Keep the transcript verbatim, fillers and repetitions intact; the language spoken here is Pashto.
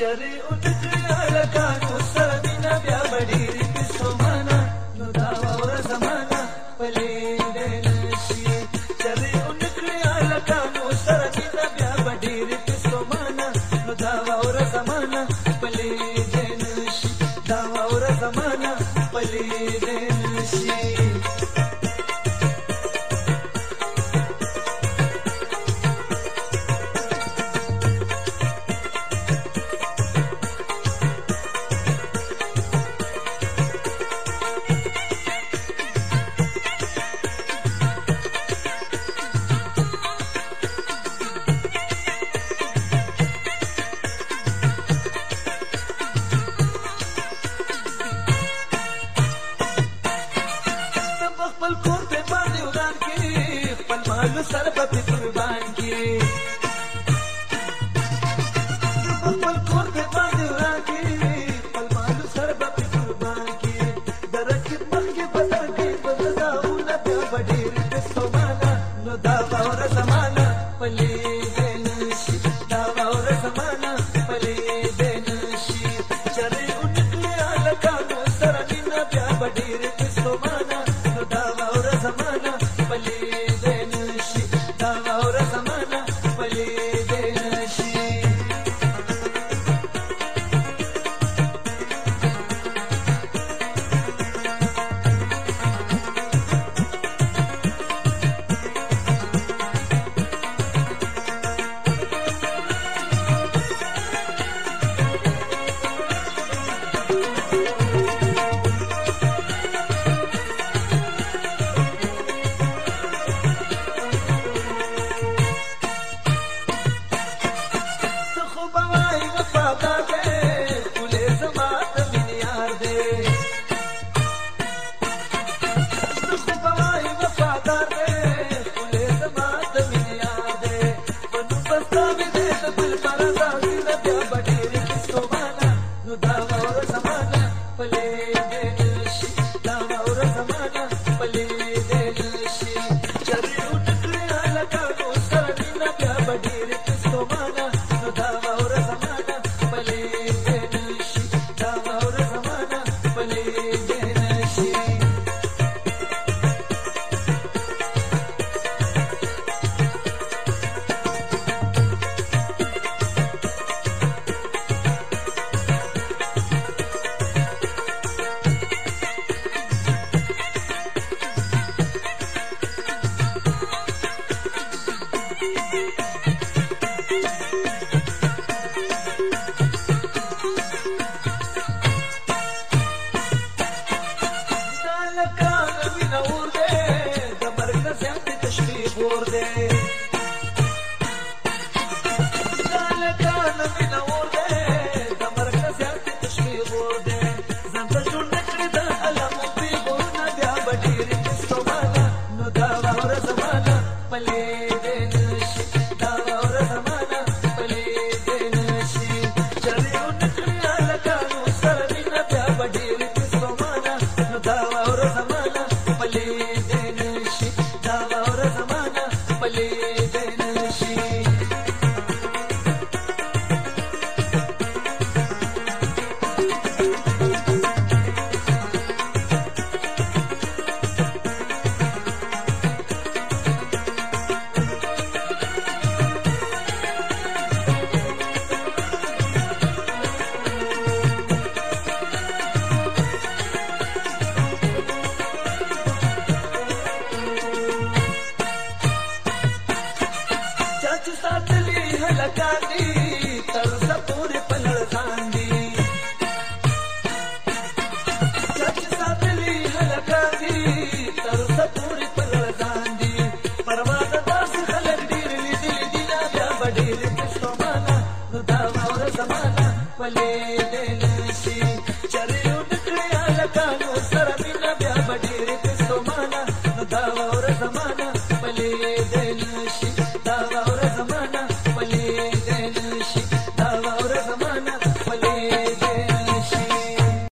چرې اونکړه لکانو سره مینا بیا بډېرې پسومانه نو دا واوره زمانه پلې دې نشي چرې اونکړه لکانو سره مینا بیا بډېرې پسومانه نو دا واوره زمانه پلې دې نشي دا واوره زمانه پلې دې نشي خپل کور په باندې ودان کې خپل مال سره په قربان کې خپل کور په باندې ودان کې خپل مال سره په قربان کې درکې مخکې بدل کې بدلاونه بیا بډېر پسومانه نو دا باور زمانہ پلې دې نشي دا باور زمانہ پلې دې نشي چرې اونکړه لکانو سره مینا بیا بډېر پسومانه دا واوره زمانہ پلې دې نشي دا واوره زمانہ پلې دې نشي پلې دې نشي چرې اونکړه لکانو